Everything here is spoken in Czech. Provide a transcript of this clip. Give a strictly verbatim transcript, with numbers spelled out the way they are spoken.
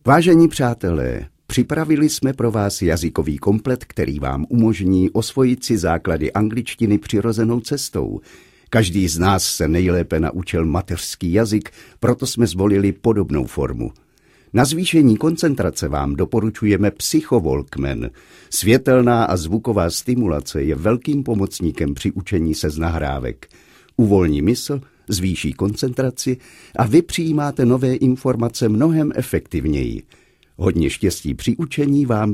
Vážení přátelé, připravili jsme pro vás jazykový komplet, který vám umožní osvojit si základy angličtiny přirozenou cestou. Každý z nás se nejlépe naučil mateřský jazyk, proto jsme zvolili podobnou formu. Na zvýšení koncentrace vám doporučujeme Psycho Walkman. Světelná a zvuková stimulace je velkým pomocníkem při učení se z nahrávek. Uvolní mysl, zvýší koncentraci a vy přijímáte nové informace mnohem efektivněji. Hodně štěstí při učení vám